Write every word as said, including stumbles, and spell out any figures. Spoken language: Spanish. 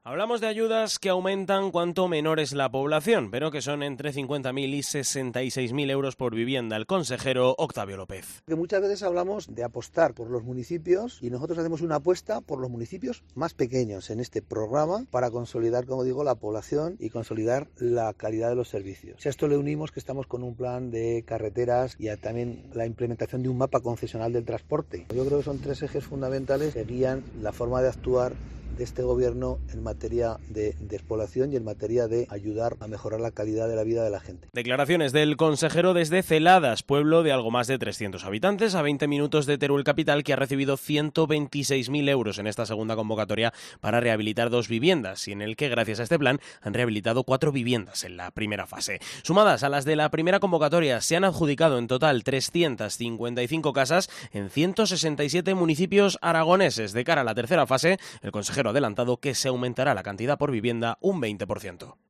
Hablamos de ayudas que aumentan cuanto menor es la población, pero que son entre cincuenta mil y sesenta y seis mil euros por vivienda. El consejero Octavio López. Que muchas veces hablamos de apostar por los municipios y nosotros hacemos una apuesta por los municipios más pequeños en este programa para consolidar, como digo, la población y consolidar la calidad de los servicios. A esto le unimos que estamos con un plan de carreteras y también la implementación de un mapa concesional del transporte. Yo creo que son tres ejes fundamentales que guían la forma de actuar de este gobierno en materia de despoblación y en materia de ayudar a mejorar la calidad de la vida de la gente. Declaraciones del consejero desde Celadas, pueblo de algo más de trescientos habitantes, a veinte minutos de Teruel capital, que ha recibido ciento veintiséis mil euros en esta segunda convocatoria para rehabilitar dos viviendas, y en el que, gracias a este plan, han rehabilitado cuatro viviendas en la primera fase. Sumadas a las de la primera convocatoria, se han adjudicado en total trescientas cincuenta y cinco casas en ciento sesenta y siete municipios aragoneses. De cara a la tercera fase, el consejero ha adelantado que se aumentará la cantidad por vivienda un veinte por ciento.